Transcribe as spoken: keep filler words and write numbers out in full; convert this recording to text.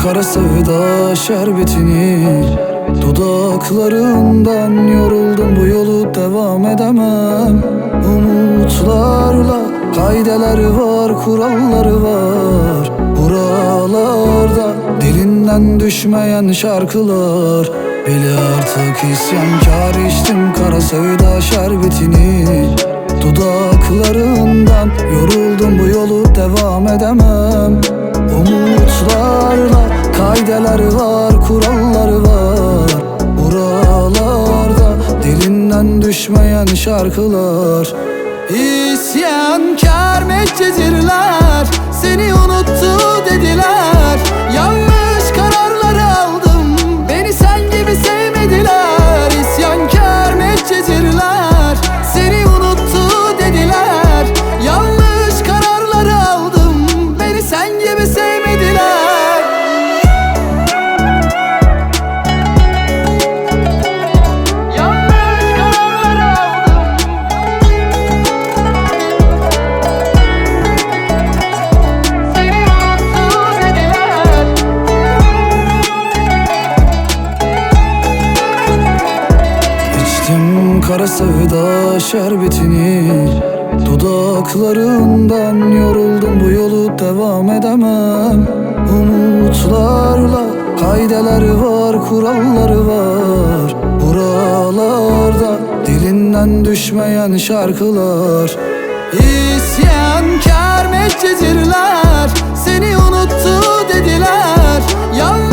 kara sevda şerbetini, dudaklarından yoruldum, bu yolu devam edemem. Umutlarla kaideleri var, kuralları var. Buralarda dilinden düşmeyen şarkılar. Bile artık isyankar, içtim kara sevda şerbetini. Dudaklarından yoruldum, bu yolu devam edemem. Umutlarla kaideleri var, kuralları var. Buralarda dilinden düşmeyen şarkılar. İsyankar medcezirler seni unuttu dediler. Yanlış kararları aldım, beni sen gibi sevmediler. İsyankar medcezirler seni unuttu dediler. Yanlış kararları aldım, beni sen gibi sevmediler. Kara sevda şerbetini, dudaklarından yoruldum, bu yolu devam edemem. Umutlarla kaideleri var, kuralları var. Buralarda dilinden düşmeyen şarkılar. İsyankar medcezirler seni unuttu dediler. Yanlış